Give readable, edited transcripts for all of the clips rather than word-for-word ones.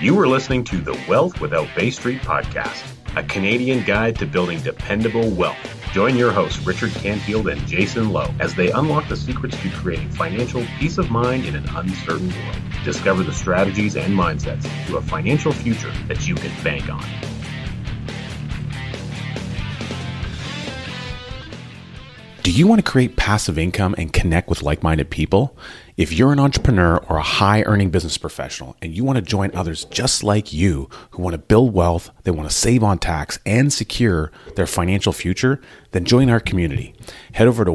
You are listening to the Wealth Without Bay Street podcast, a Canadian guide to building dependable wealth. Join your hosts, Richard Canfield and Jason Lowe, as they unlock the secrets to creating financial peace of mind in an uncertain world. Discover the strategies and mindsets to a financial future that you can bank on. Do you want to create passive income and connect with like-minded people? If you're an entrepreneur or a high-earning business professional and you want to join others just like you who want to build wealth, they want to save on tax and secure their financial future, then join our community. Head over to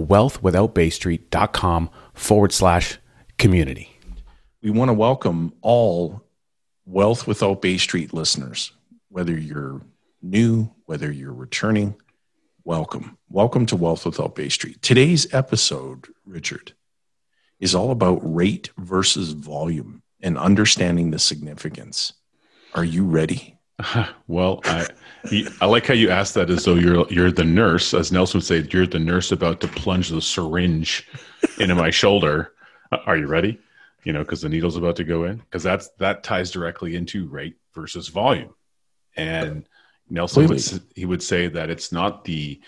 wealthwithoutbaystreet.com/community. We want to welcome all Wealth Without Bay Street listeners, whether you're new, whether you're returning. Welcome. Welcome to Wealth Without Bay Street. Today's episode, Richard, is all about rate versus volume and understanding the significance. Are you ready? Well, I like how you asked that as though you're the nurse, as Nelson would say, you're the nurse about to plunge the syringe into my shoulder. Are you ready? You know, because the needle's about to go in. Because that ties directly into rate versus volume. And Nelson would say that it's not the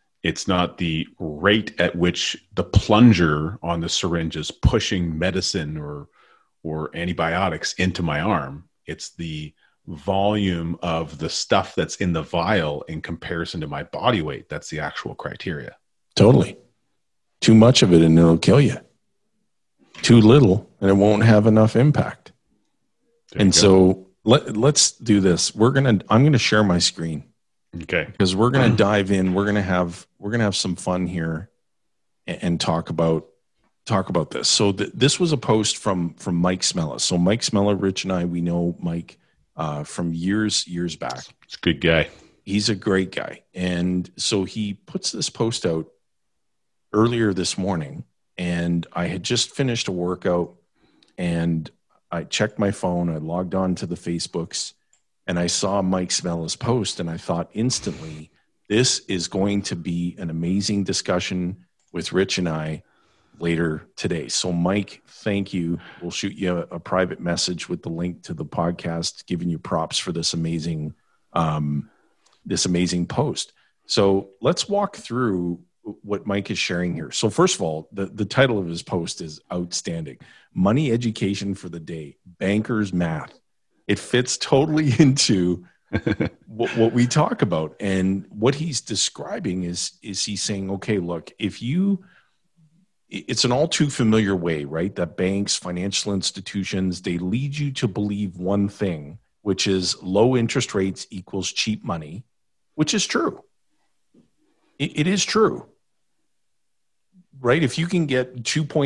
rate at which the plunger on the syringe is pushing medicine or antibiotics into my arm. It's the volume of the stuff that's in the vial in comparison to my body weight. That's the actual criteria. Totally. Too much of it and it'll kill you. Too little and it won't have enough impact. And so let's do this. I'm going to share my screen. Okay. Because we're going to dive in. We're going to have some fun here and talk about this. So this was a post from Mike Smella. So Mike Smella, Rich and I, we know Mike from years back. He's a good guy. He's a great guy. And so he puts this post out earlier this morning, and I had just finished a workout and I checked my phone. I logged on to the Facebooks and I saw Mike Smella's post and I thought instantly, this is going to be an amazing discussion with Rich and I later today. So Mike, thank you. We'll shoot you a private message with the link to the podcast, giving you props for this amazing post. So let's walk through what Mike is sharing here. So first of all, the title of his post is outstanding. Money education for the day, banker's math. It fits totally into what we talk about. And what he's describing is he's saying, okay, look, it's an all too familiar way, right? That banks, financial institutions, they lead you to believe one thing, which is low interest rates equals cheap money, which is true. It is true, right? If you can get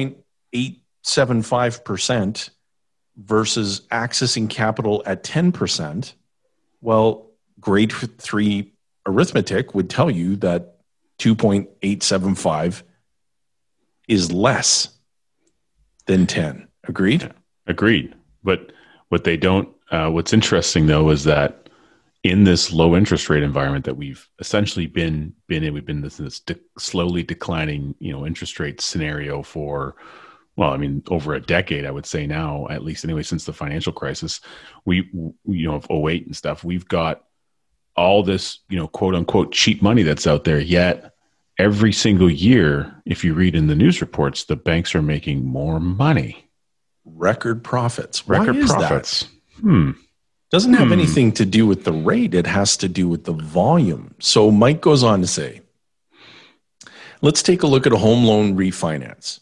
2.875% versus accessing capital at 10%, well, grade 3 arithmetic would tell you that 2.875 is less than 10. Agreed? Yeah, agreed. But what they don't, what's interesting though, is that in this low interest rate environment that we've essentially been in, we've been in this slowly declining, interest rate scenario for, well, I mean, over a decade, I would say now, at least anyway, since the financial crisis, of 08 and stuff, we've got all this, quote unquote, cheap money that's out there. Yet every single year, if you read in the news reports, the banks are making more money. Record profits. Record profits. Doesn't have anything to do with the rate. It has to do with the volume. So Mike goes on to say, let's take a look at a home loan refinance.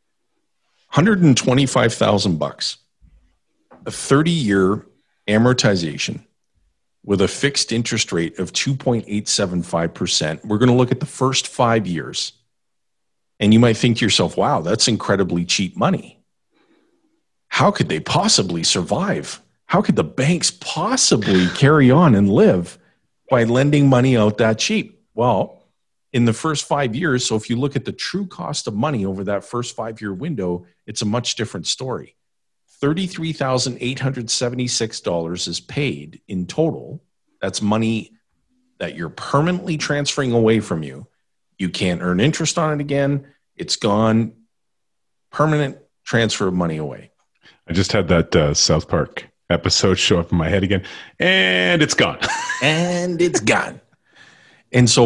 $125,000, a 30-year amortization with a fixed interest rate of 2.875%. We're going to look at the first 5 years. And you might think to yourself, wow, that's incredibly cheap money. How could they possibly survive? How could the banks possibly carry on and live by lending money out that cheap? Well, in the first 5 years, so if you look at the true cost of money over that first 5-year window, it's a much different story. $33,876 is paid in total. That's money that you're permanently transferring away from you. You can't earn interest on it again. It's gone. Permanent transfer of money away. I just had that South Park episode show up in my head again, and it's gone. And it's gone. And so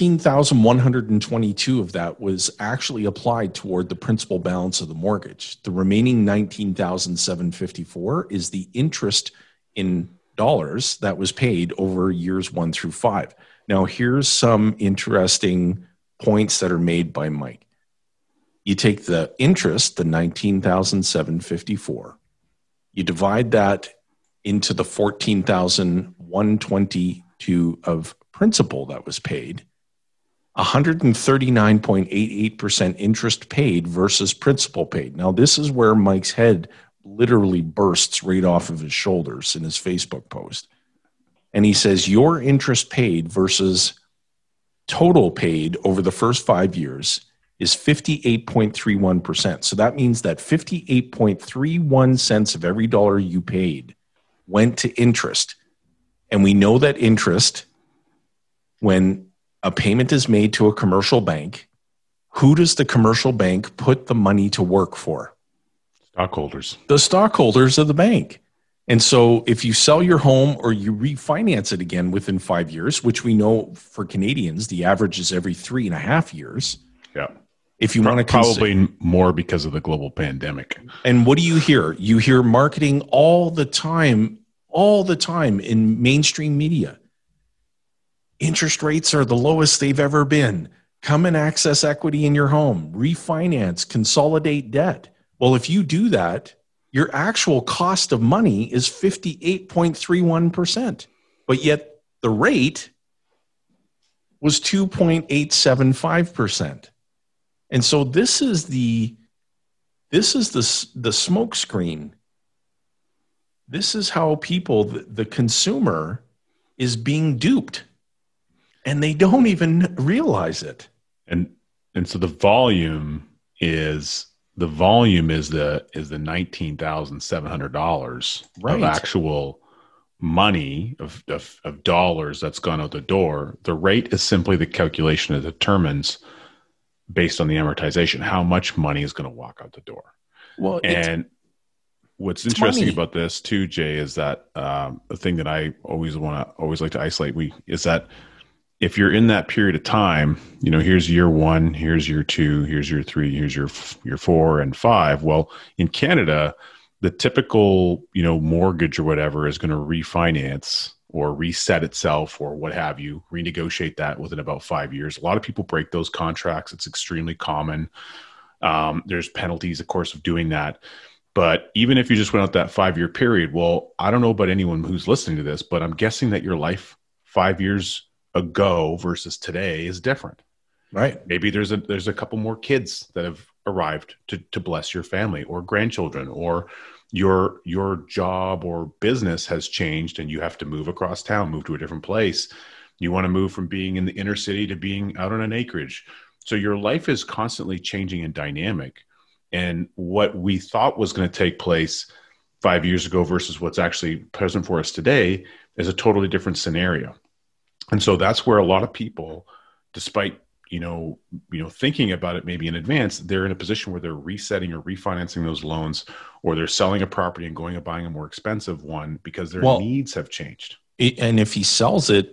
14,122 of that was actually applied toward the principal balance of the mortgage. The remaining 19,754 is the interest in dollars that was paid over years 1 through 5. Now, here's some interesting points that are made by Mike. You take the interest, the 19,754, you divide that into the 14,122 of principal that was paid, 139.88% interest paid versus principal paid. Now, this is where Mike's head literally bursts right off of his shoulders in his Facebook post. And he says, your interest paid versus total paid over the first 5 years is 58.31%. So that means that 58.31 cents of every dollar you paid went to interest. And we know that interest, when a payment is made to a commercial bank, who does the commercial bank put the money to work for? Stockholders. The stockholders of the bank. And so if you sell your home or you refinance it again within 5 years, which we know for Canadians, the average is every 3.5 years. Yeah. If you want to probably more because of the global pandemic. And what do you hear? You hear marketing all the time in mainstream media. Interest rates are the lowest they've ever been. Come and access equity in your home, refinance, consolidate debt. Well, if you do that, your actual cost of money is 58.31%, but yet the rate was 2.875%. And so this is the smoke screen. This is how people, the consumer, is being duped, and they don't even realize it. And so the volume is the $19,700 of actual money of dollars that's gone out the door. The rate is simply the calculation that determines, based on the amortization, how much money is going to walk out the door. Well, and what's interesting about this too, Jay, is that the thing that I always like to isolate is that if you're in that period of time, here's year 1, here's year 2, here's year 3, here's your 4 and 5. Well, in Canada, the typical, mortgage or whatever is going to refinance or reset itself or what have you, renegotiate that within about 5 years. A lot of people break those contracts. It's extremely common. There's penalties, of course, of doing that. But even if you just went out that 5-year period, well, I don't know about anyone who's listening to this, but I'm guessing that your life 5 years ago versus today is different. Right. Maybe there's a couple more kids that have arrived to bless your family, or grandchildren, or your job or business has changed and you have to move across town, move to a different place. You want to move from being in the inner city to being out on an acreage. So your life is constantly changing and dynamic. And what we thought was going to take place 5 years ago versus what's actually present for us today is a totally different scenario. And so that's where a lot of people, despite, thinking about it maybe in advance, they're in a position where they're resetting or refinancing those loans, or they're selling a property and going and buying a more expensive one because their needs have changed. And if he sells it,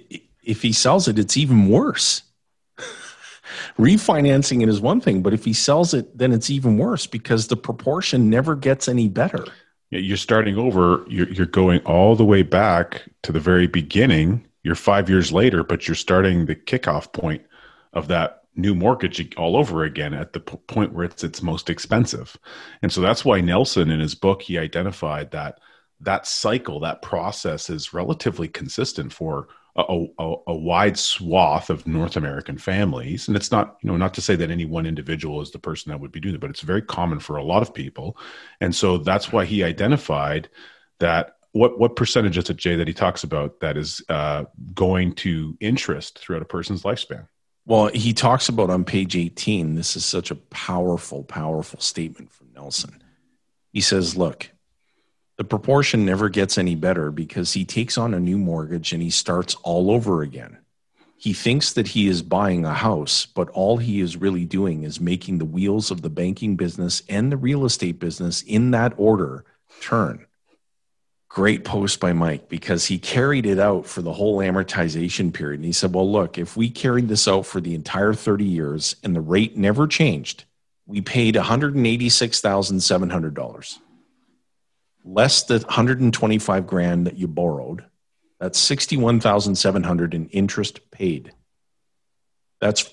it's even worse. Refinancing it is one thing, but if he sells it, then it's even worse because the proportion never gets any better. You're starting over. You're going all the way back to the very beginning. You're 5 years later, but you're starting the kickoff point of that new mortgage all over again at the point where it's its most expensive. And so that's why Nelson, in his book, he identified that cycle, that process is relatively consistent for a wide swath of North American families. And it's not, not to say that any one individual is the person that would be doing it, but it's very common for a lot of people. And so that's why he identified that. What percentage is it, Jay, that he talks about that is going to interest throughout a person's lifespan? Well, he talks about on page 18, this is such a powerful, powerful statement from Nelson. He says, look, the proportion never gets any better because he takes on a new mortgage and he starts all over again. He thinks that he is buying a house, but all he is really doing is making the wheels of the banking business and the real estate business in that order turn. Great post by Mike, because he carried it out for the whole amortization period. And he said, well, look, if we carried this out for the entire 30 years and the rate never changed, we paid $186,700. Less the $125,000 that you borrowed. That's $61,700 in interest paid. That's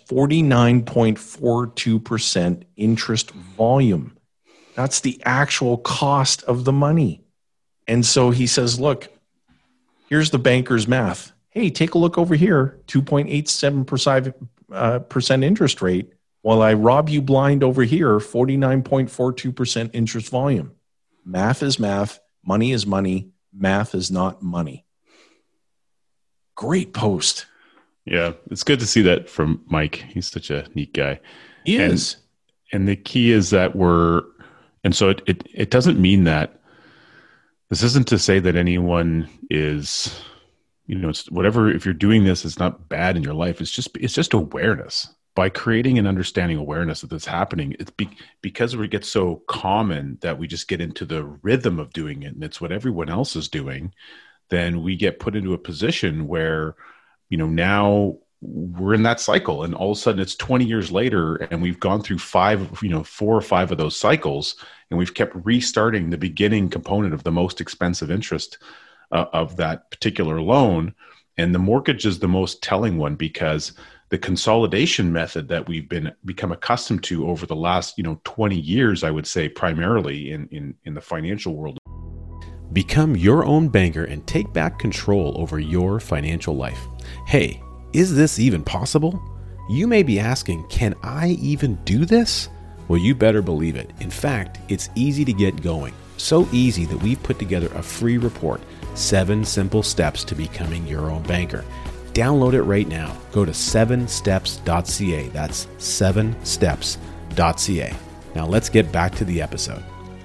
49.42% interest volume. That's the actual cost of the money. And so he says, look, here's the banker's math. Hey, take a look over here, 2.87% interest rate, while I rob you blind over here, 49.42% interest volume. Math is math. Money is money. Math is not money. Great post. Yeah, it's good to see that from Mike. He's such a neat guy. He is. And the key is that so it doesn't mean that this isn't to say that anyone is, it's whatever, if you're doing this, it's not bad in your life. It's just awareness. By creating and understanding awareness that this is happening, it's because we get so common that we just get into the rhythm of doing it and it's what everyone else is doing, then we get put into a position where, now we're in that cycle and all of a sudden it's 20 years later and we've gone through 4 or 5 of those cycles and we've kept restarting the beginning component of the most expensive interest of that particular loan. And the mortgage is the most telling one, because the consolidation method that we've become accustomed to over the last 20 years, I would say primarily in the financial world. Become your own banker and take back control over your financial life. Hey, is this even possible? You may be asking, can I even do this? Well, you better believe it. In fact, it's easy to get going. So easy that we've put together a free report, 7 simple steps to becoming your own banker. Download it right now. Go to 7steps.ca. That's 7steps.ca. Now let's get back to the episode.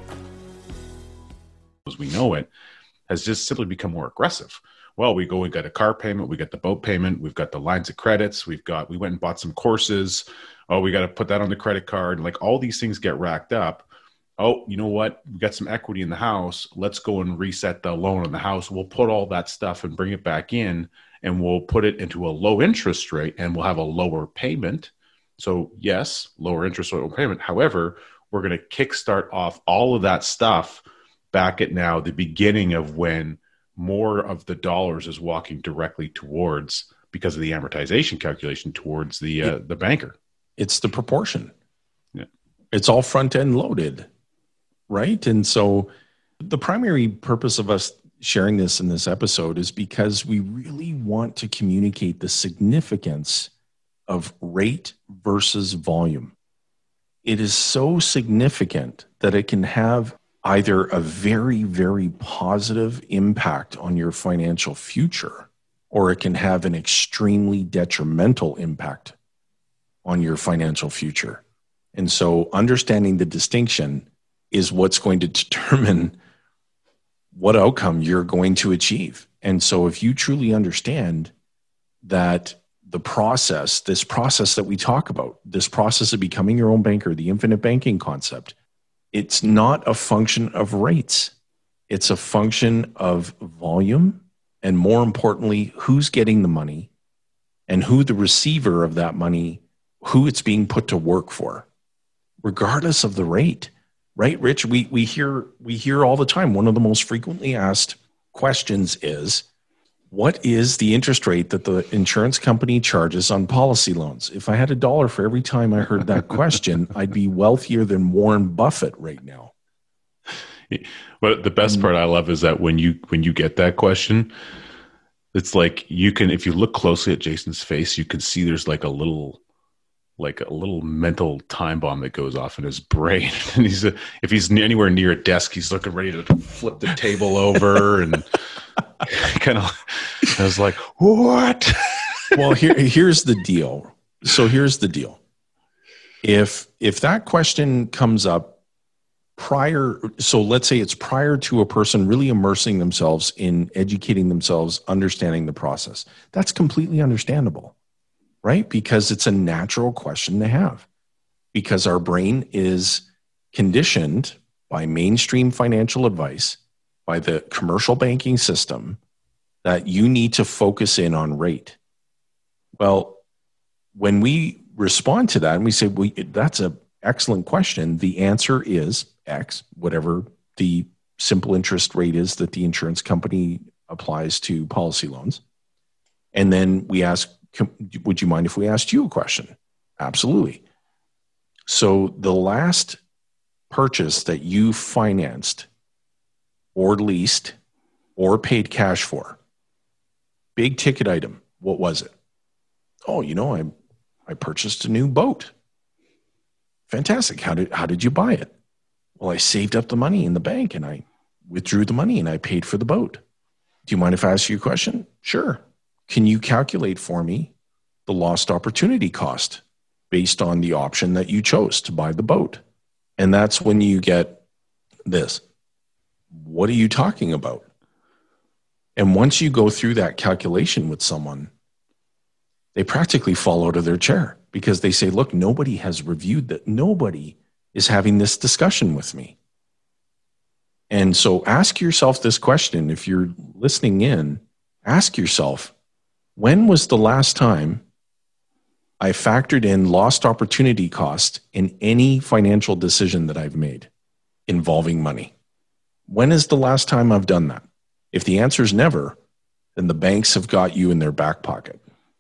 As we know it, has just simply become more aggressive. Well, we got a car payment, we got the boat payment, we've got the lines of credits, we went and bought some courses. Oh, we got to put that on the credit card. Like all these things get racked up. Oh, you know what? We got some equity in the house. Let's go and reset the loan on the house. We'll put all that stuff and bring it back in, and we'll put it into a low interest rate and we'll have a lower payment. So yes, lower interest rate, lower payment. However, we're going to kickstart off all of that stuff back at now the beginning of when more of the dollars is walking directly towards, because of the amortization calculation, towards the banker. It's the proportion. Yeah. It's all front end loaded, right? And so the primary purpose of us sharing this in this episode is because we really want to communicate the significance of rate versus volume. It is so significant that it can have either a very, very positive impact on your financial future, or it can have an extremely detrimental impact on your financial future. And so understanding the distinction is what's going to determine what outcome you're going to achieve. And so if you truly understand that this process that we talk about, this process of becoming your own banker, the infinite banking concept, it's not a function of rates. It's a function of volume, and more importantly, who's getting the money and who the receiver of that money, who it's being put to work for, regardless of the rate. Right, Rich? We hear all the time. One of the most frequently asked questions is, what is the interest rate that the insurance company charges on policy loans? If I had $1 for every time I heard that question, I'd be wealthier than Warren Buffett right now. But the best part I love is that when you get that question, it's like you can, if you look closely at Jason's face, you can see there's like a little mental time bomb that goes off in his brain. And if he's anywhere near a desk, he's looking ready to flip the table over and kind of, I was like, what? Well, here's the deal. So here's the deal. If that question comes up so let's say it's prior to a person really immersing themselves in educating themselves, understanding the process, that's completely understandable, right? Because it's a natural question to have, because our brain is conditioned by mainstream financial advice by the commercial banking system that you need to focus in on rate. Well, when we respond to that and we say, well, that's an excellent question, the answer is X, whatever the simple interest rate is that the insurance company applies to policy loans. And then we ask, would you mind if we asked you a question? Absolutely. So the last purchase that you financed or leased or paid cash for, big ticket item, what was it? Oh, I purchased a new boat. Fantastic. How did you buy it? Well, I saved up the money in the bank and I withdrew the money and I paid for the boat. Do you mind if I ask you a question? Sure. Can you calculate for me the lost opportunity cost based on the option that you chose to buy the boat? And that's when you get this. What are you talking about? And once you go through that calculation with someone, they practically fall out of their chair because they say, look, nobody has reviewed that. Nobody is having this discussion with me. And so ask yourself this question. If you're listening in, ask yourself, when was the last time I factored in lost opportunity cost in any financial decision that I've made involving money? When is the last time I've done that? If the answer is never, then the banks have got you in their back pocket.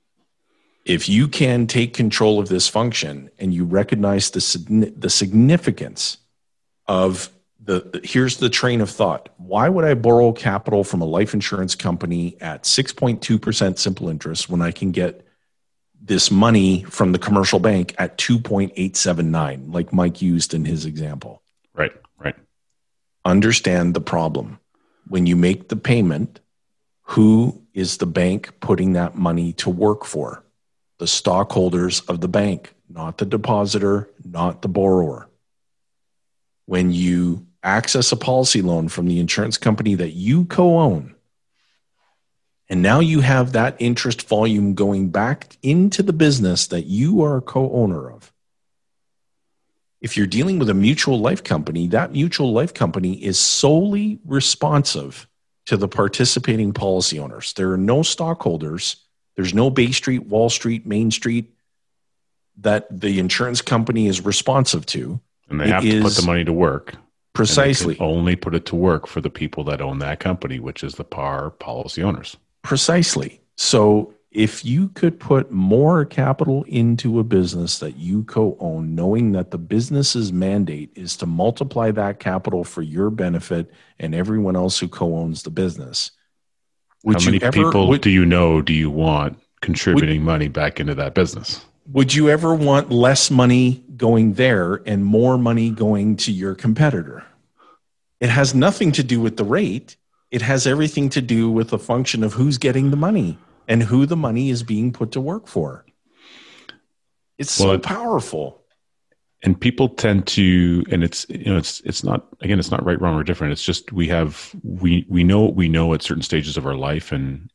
If you can take control of this function and you recognize the significance of here's the train of thought. Why would I borrow capital from a life insurance company at 6.2% simple interest when I can get this money from the commercial bank at 2.879, like Mike used in his example? Right. Understand the problem. When you make the payment, who is the bank putting that money to work for? The stockholders of the bank, not the depositor, not the borrower. When you access a policy loan from the insurance company that you co-own, and now you have that interest volume going back into the business that you are a co-owner of. If you're dealing with a mutual life company, that mutual life company is solely responsive to the participating policy owners. There are no stockholders. There's no Bay Street, Wall Street, Main Street that the insurance company is responsive to. And they have to put the money to work. Precisely. And they can only put it to work for the people that own that company, which is the PAR policy owners. Precisely. So if you could put more capital into a business that you co-own, knowing that the business's mandate is to multiply that capital for your benefit and everyone else who co-owns the business. How many people do you want contributing money back into that business? Would you ever want less money going there and more money going to your competitor? It has nothing to do with the rate. It has everything to do with the function of who's getting the money and who the money is being put to work for. It's so powerful. And people tend to, and it's not right, wrong, or different. It's just we know what we know at certain stages of our life, and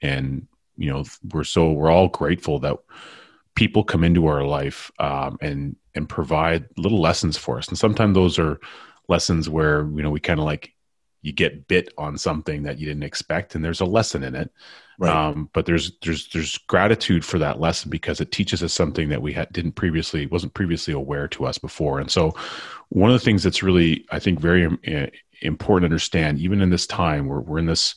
we're all grateful that people come into our life and provide little lessons for us. And sometimes those are lessons where we kind of like you get bit on something that you didn't expect, and there's a lesson in it. Right. But there's gratitude for that lesson because it teaches us something that we wasn't previously aware to us before. And so one of the things that's really, I think, very important to understand, even in this time where we're in this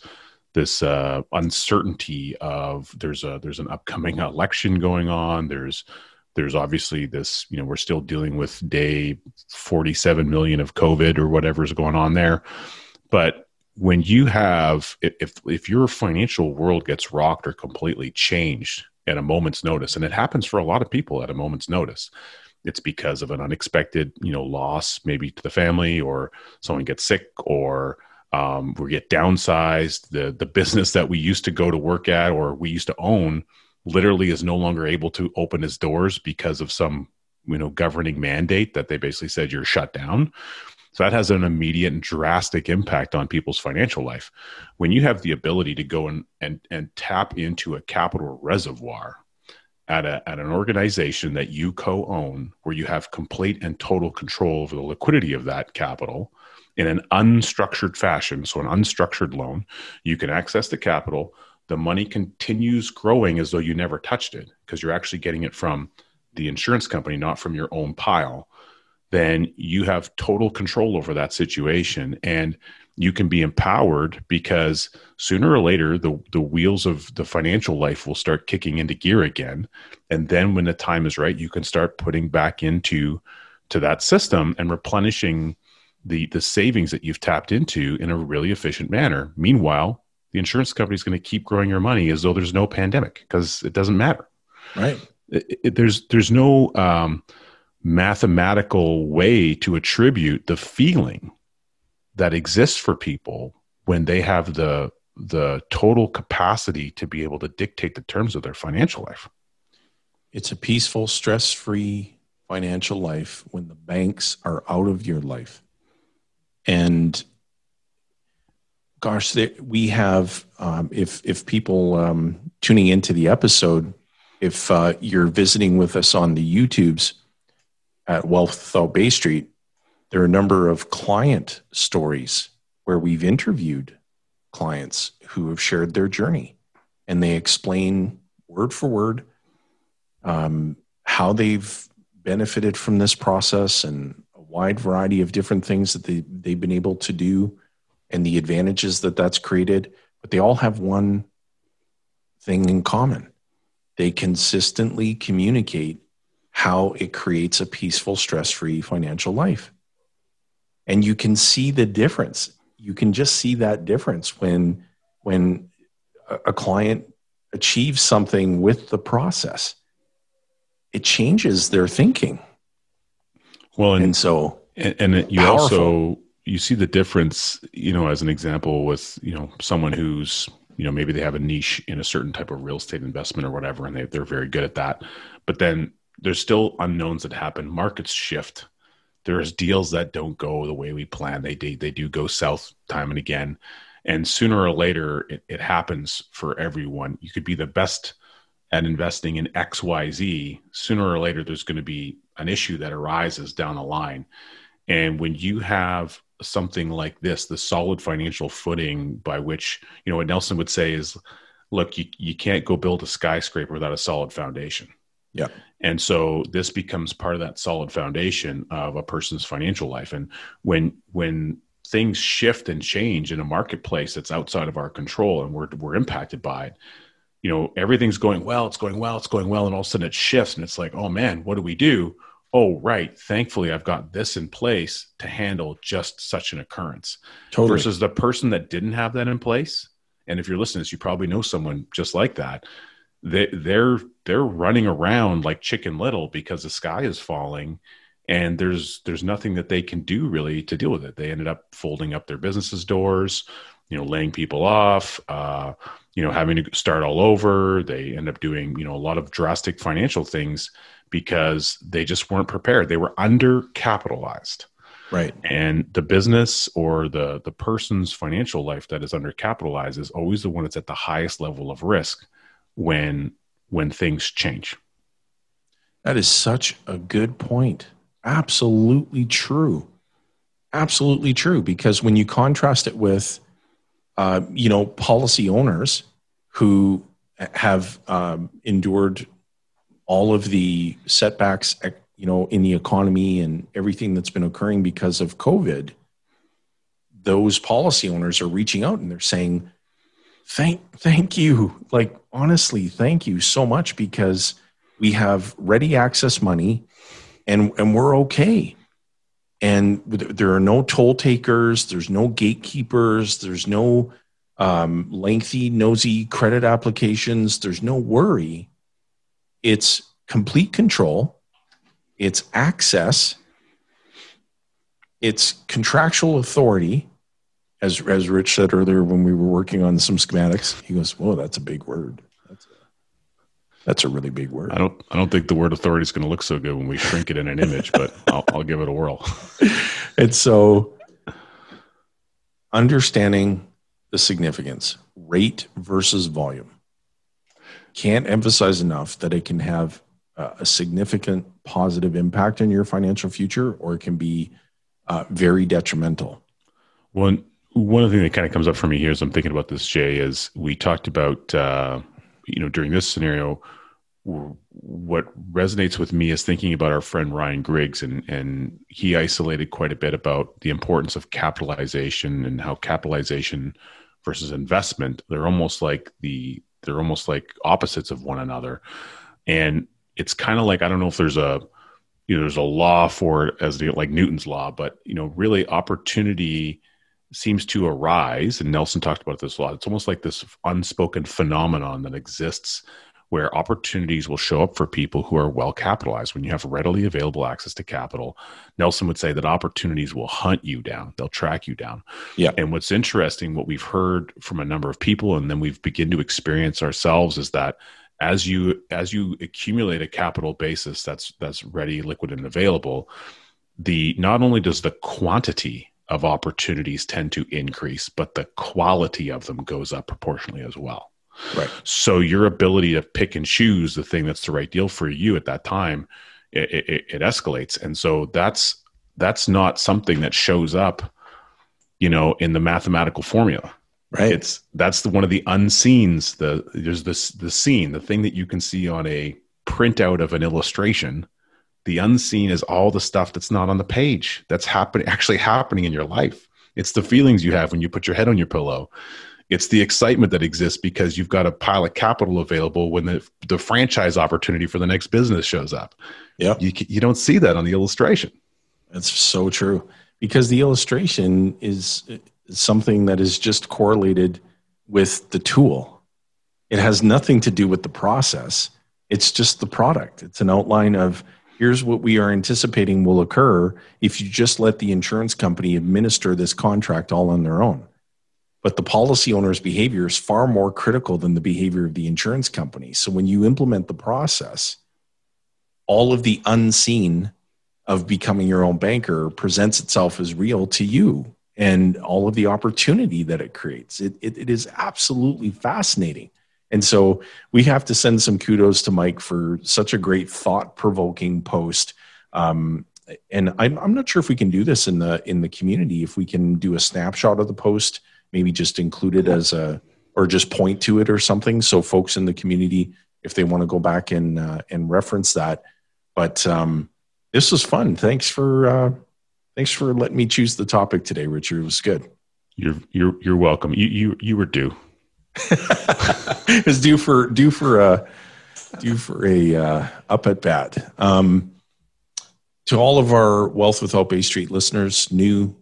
uncertainty of there's an upcoming election going on. There's obviously this, we're still dealing with day 47 million of COVID or whatever's going on there. But when you have, if your financial world gets rocked or completely changed at a moment's notice, and it happens for a lot of people at a moment's notice, it's because of an unexpected, loss, maybe to the family, or someone gets sick, or we get downsized. The business that we used to go to work at or we used to own literally is no longer able to open its doors because of some, governing mandate that they basically said you're shut down. So that has an immediate and drastic impact on people's financial life. When you have the ability to go and tap into a capital reservoir at an organization that you co-own, where you have complete and total control over the liquidity of that capital, in an unstructured fashion, so an unstructured loan, you can access the capital. The money continues growing as though you never touched it because you're actually getting it from the insurance company, not from your own pile. Then you have total control over that situation, and you can be empowered because sooner or later, the wheels of the financial life will start kicking into gear again. And then when the time is right, you can start putting back into that system and replenishing the savings that you've tapped into in a really efficient manner. Meanwhile, the insurance company is going to keep growing your money as though there's no pandemic because it doesn't matter. Right. There's no mathematical way to attribute the feeling that exists for people when they have the total capacity to be able to dictate the terms of their financial life. It's a peaceful, stress-free financial life when the banks are out of your life. And gosh, we have, if people tuning into the episode, if you're visiting with us on the YouTubes at Wealth Without Bay Street, there are a number of client stories where we've interviewed clients who have shared their journey, and they explain word for word how they've benefited from this process and a wide variety of different things that they've been able to do and the advantages that that's created. But they all have one thing in common. They consistently communicate how it creates a peaceful, stress-free financial life. And you can see the difference. You can just see that difference when a client achieves something with the process. It changes their thinking. Well, and so you powerful. Also you see the difference, as an example with, someone who's, maybe they have a niche in a certain type of real estate investment or whatever, and they're very good at that. But then there's still unknowns that happen. Markets shift. There's deals that don't go the way we plan. They do go south time and again. And sooner or later, it happens for everyone. You could be the best at investing in XYZ. Sooner or later, there's going to be an issue that arises down the line. And when you have something like this, the solid financial footing by which, what Nelson would say is, look, you can't go build a skyscraper without a solid foundation. Yeah. And so this becomes part of that solid foundation of a person's financial life. And when things shift and change in a marketplace that's outside of our control and we're impacted by it, everything's going well, it's going well. And all of a sudden it shifts and it's like, oh man, what do we do? Oh, right. Thankfully, I've got this in place to handle just such an occurrence. Totally. Versus the person that didn't have that in place. And if you're listening to this, you probably know someone just like that. They're running around like Chicken Little because the sky is falling and there's nothing that they can do really to deal with it. They ended up folding up their businesses' doors, laying people off, having to start all over. They end up doing, a lot of drastic financial things because they just weren't prepared. They were undercapitalized. Right. And the business or the person's financial life that is undercapitalized is always the one that's at the highest level of risk when things change. That is such a good point. Absolutely true. Absolutely true. Because when you contrast it with, policy owners who have endured all of the setbacks, in the economy and everything that's been occurring because of COVID, those policy owners are reaching out and they're saying, thank you. Like, honestly, thank you so much because we have ready access money and we're okay. And there are no toll takers. There's no gatekeepers. There's no lengthy, nosy credit applications. There's no worry. It's complete control. It's access. It's contractual authority. As Rich said earlier when we were working on some schematics, he goes, "Whoa, that's a big word. That's a really big word." I don't think the word authority is going to look so good when we shrink it in an image, but I'll give it a whirl. And so, understanding the significance, rate versus volume, can't emphasize enough that it can have a significant positive impact on your financial future, or it can be very detrimental. One of the things that kind of comes up for me here as I'm thinking about this, Jay, is we talked about, during this scenario, what resonates with me is thinking about our friend Ryan Griggs, and he isolated quite a bit about the importance of capitalization and how capitalization versus investment, they're almost like opposites of one another. And it's kind of like, I don't know if there's there's a law for it as like Newton's law, but really opportunity seems to arise. And Nelson talked about this a lot. It's almost like this unspoken phenomenon that exists where opportunities will show up for people who are well capitalized. When you have readily available access to capital, Nelson would say that opportunities will hunt you down. They'll track you down. Yeah. And what's interesting, what we've heard from a number of people, and then we've begun to experience ourselves, is that as you accumulate a capital basis that's ready, liquid, and available, not only does the quantity of opportunities tend to increase, but the quality of them goes up proportionally as well. Right. So your ability to pick and choose the thing that's the right deal for you at that time, it escalates. And so that's not something that shows up, in the mathematical formula. Right. That's one of the unseens. There's the scene, the thing that you can see on a printout of an illustration. The unseen is all the stuff that's not on the page that's actually happening in your life. It's the feelings you have when you put your head on your pillow. It's the excitement that exists because you've got a pile of capital available when the franchise opportunity for the next business shows up. Yeah. You don't see that on the illustration. That's so true, because the illustration is something that is just correlated with the tool. It has nothing to do with the process. It's just the product. It's an outline of here's what we are anticipating will occur if you just let the insurance company administer this contract all on their own. But the policy owner's behavior is far more critical than the behavior of the insurance company. So when you implement the process, all of the unseen of becoming your own banker presents itself as real to you, and all of the opportunity that it creates. It is absolutely fascinating. And so we have to send some kudos to Mike for such a great thought-provoking post. And I'm not sure if we can do this in the community, if we can do a snapshot of the post, maybe just include it or just point to it or something. So folks in the community, if they want to go back and reference that. But this was fun. Thanks for letting me choose the topic today, Richard. It was good. You're welcome. You were due. It's due for a up at bat. To all of our Wealth Without Bay Street listeners, new,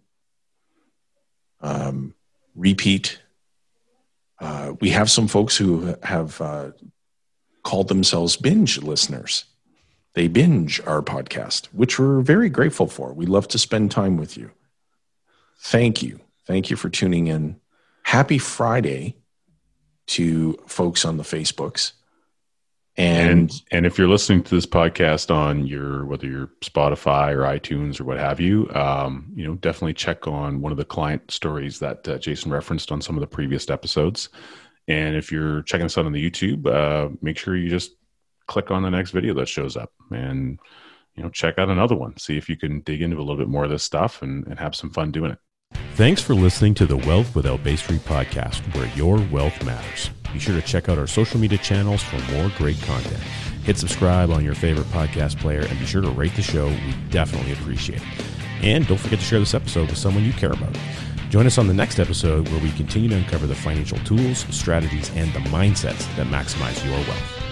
repeat, we have some folks who have called themselves binge listeners. They binge our podcast, which we're very grateful for. We love to spend time with you. Thank you. Thank you for tuning in. Happy Friday to folks on the Facebooks. And if you're listening to this podcast on whether you're Spotify or iTunes or what have you, definitely check on one of the client stories that Jason referenced on some of the previous episodes. And if you're checking us out on the YouTube, make sure you just click on the next video that shows up and, check out another one. See if you can dig into a little bit more of this stuff and have some fun doing it. Thanks for listening to the Wealth Without Bay Street podcast, where your wealth matters. Be sure to check out our social media channels for more great content. Hit subscribe on your favorite podcast player and be sure to rate the show. We definitely appreciate it. And don't forget to share this episode with someone you care about. Join us on the next episode where we continue to uncover the financial tools, strategies, and the mindsets that maximize your wealth.